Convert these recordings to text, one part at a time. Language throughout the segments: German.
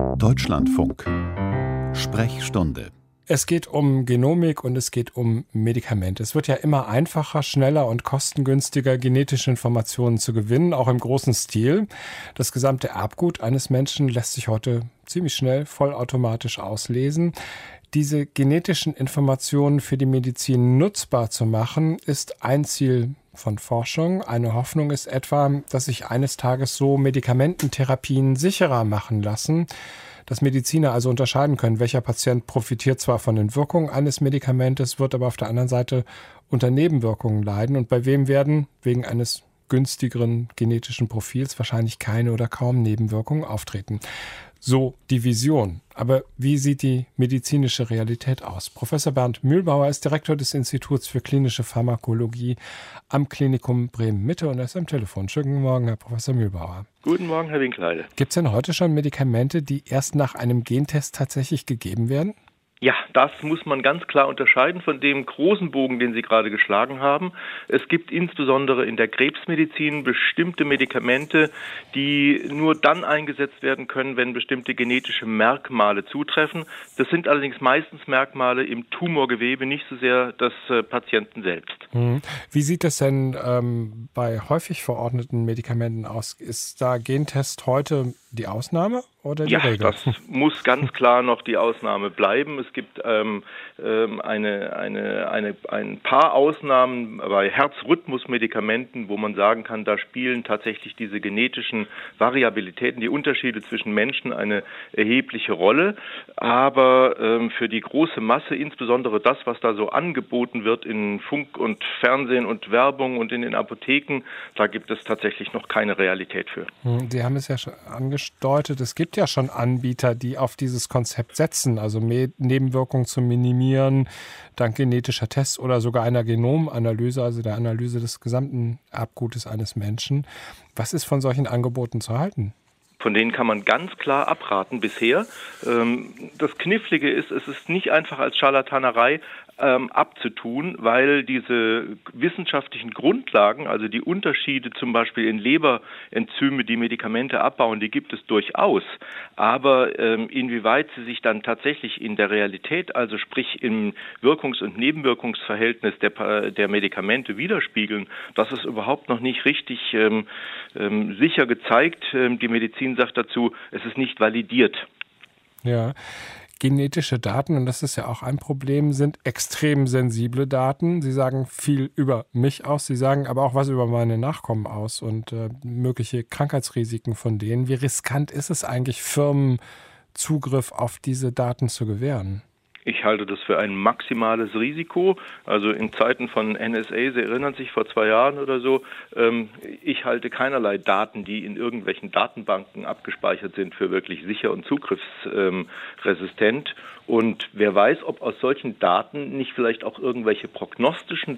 Deutschlandfunk. Sprechstunde. Es geht um Genomik und es geht um Medikamente. Es wird ja immer einfacher, schneller und kostengünstiger, genetische Informationen zu gewinnen, auch im großen Stil. Das gesamte Erbgut eines Menschen lässt sich heute ziemlich schnell vollautomatisch auslesen. Diese genetischen Informationen für die Medizin nutzbar zu machen, ist ein Ziel von Forschung. Eine Hoffnung ist etwa, dass sich eines Tages so Medikamententherapien sicherer machen lassen, dass Mediziner also unterscheiden können, welcher Patient profitiert zwar von den Wirkungen eines Medikamentes, wird aber auf der anderen Seite unter Nebenwirkungen leiden und bei wem werden wegen eines günstigeren genetischen Profils wahrscheinlich keine oder kaum Nebenwirkungen auftreten. So die Vision. Aber wie sieht die medizinische Realität aus? Professor Bernd Mühlbauer ist Direktor des Instituts für klinische Pharmakologie am Klinikum Bremen-Mitte und er ist am Telefon. Schönen guten Morgen, Herr Professor Mühlbauer. Guten Morgen, Herr Winkleide. Gibt es denn heute schon Medikamente, die erst nach einem Gentest tatsächlich gegeben werden? Ja, das muss man ganz klar unterscheiden von dem großen Bogen, den Sie gerade geschlagen haben. Es gibt insbesondere in der Krebsmedizin bestimmte Medikamente, die nur dann eingesetzt werden können, wenn bestimmte genetische Merkmale zutreffen. Das sind allerdings meistens Merkmale im Tumorgewebe, nicht so sehr des Patienten selbst. Wie sieht es denn bei häufig verordneten Medikamenten aus? Ist da Gentest heute die Ausnahme oder die Regel? Ja, das muss ganz klar noch die Ausnahme bleiben. Es gibt ein paar Ausnahmen bei Herzrhythmusmedikamenten, wo man sagen kann, da spielen tatsächlich diese genetischen Variabilitäten, die Unterschiede zwischen Menschen eine erhebliche Rolle. Aber für die große Masse, insbesondere das, was da so angeboten wird in Funk und Fernsehen und Werbung und in den Apotheken, da gibt es tatsächlich noch keine Realität für. Sie haben es ja schon angedeutet, es gibt ja schon Anbieter, die auf dieses Konzept setzen, also Nebenwirkungen zu minimieren, dank genetischer Tests oder sogar einer Genomanalyse, also der Analyse des gesamten Erbgutes eines Menschen. Was ist von solchen Angeboten zu halten? Von denen kann man ganz klar abraten bisher. Das Knifflige ist, es ist nicht einfach als Scharlatanerei abzutun, weil diese wissenschaftlichen Grundlagen, also die Unterschiede zum Beispiel in Leberenzyme, die Medikamente abbauen, die gibt es durchaus. Aber inwieweit sie sich dann tatsächlich in der Realität, also sprich im Wirkungs- und Nebenwirkungsverhältnis der Medikamente widerspiegeln, das ist überhaupt noch nicht richtig sicher gezeigt. Die Medizin sagt dazu, es ist nicht validiert. Ja. Genetische Daten, und das ist ja auch ein Problem, sind extrem sensible Daten. Sie sagen viel über mich aus, sie sagen aber auch was über meine Nachkommen aus und mögliche Krankheitsrisiken von denen. Wie riskant ist es eigentlich, Firmen Zugriff auf diese Daten zu gewähren? Ich halte das für ein maximales Risiko. Also in Zeiten von NSA, Sie erinnern sich, vor 2 Jahren oder so, ich halte keinerlei Daten, die in irgendwelchen Datenbanken abgespeichert sind, für wirklich sicher und zugriffsresistent. Und wer weiß, ob aus solchen Daten nicht vielleicht auch irgendwelche prognostischen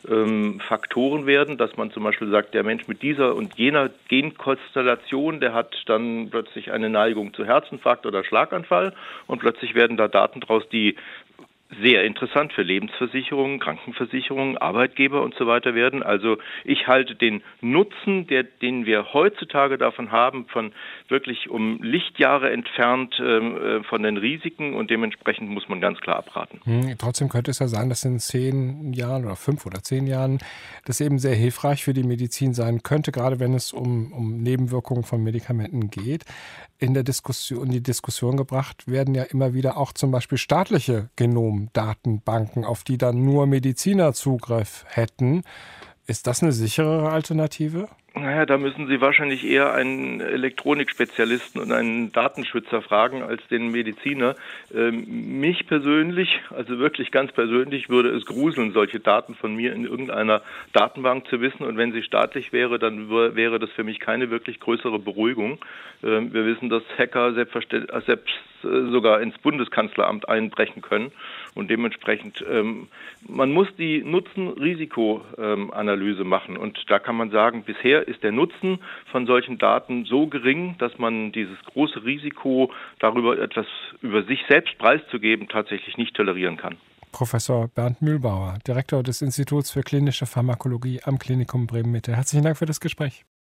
Faktoren werden, dass man zum Beispiel sagt, der Mensch mit dieser und jener Genkonstellation, der hat dann plötzlich eine Neigung zu Herzinfarkt oder Schlaganfall und plötzlich werden da Daten draus, die sehr interessant für Lebensversicherungen, Krankenversicherungen, Arbeitgeber und so weiter werden. Also ich halte den Nutzen, den wir heutzutage davon haben, von wirklich um Lichtjahre entfernt von den Risiken und dementsprechend muss man ganz klar abraten. Trotzdem könnte es ja sein, dass in 10 Jahren oder 5 oder 10 Jahren das eben sehr hilfreich für die Medizin sein könnte, gerade wenn es um Nebenwirkungen von Medikamenten geht. In die Diskussion gebracht werden ja immer wieder auch zum Beispiel staatliche Genomdatenbanken, auf die dann nur Mediziner Zugriff hätten. Ist das eine sicherere Alternative? Naja, da müssen Sie wahrscheinlich eher einen Elektronikspezialisten und einen Datenschützer fragen als den Mediziner. Mich persönlich, also wirklich ganz persönlich, würde es gruseln, solche Daten von mir in irgendeiner Datenbank zu wissen. Und wenn sie staatlich wäre, dann wäre das für mich keine wirklich größere Beruhigung. Wir wissen, dass Hacker selbst sogar ins Bundeskanzleramt einbrechen können. Und dementsprechend, man muss die Nutzen-Risiko-Analyse machen. Und da kann man sagen, bisher ist der Nutzen von solchen Daten so gering, dass man dieses große Risiko, darüber etwas über sich selbst preiszugeben, tatsächlich nicht tolerieren kann. Professor Bernd Mühlbauer, Direktor des Instituts für klinische Pharmakologie am Klinikum Bremen-Mitte. Herzlichen Dank für das Gespräch.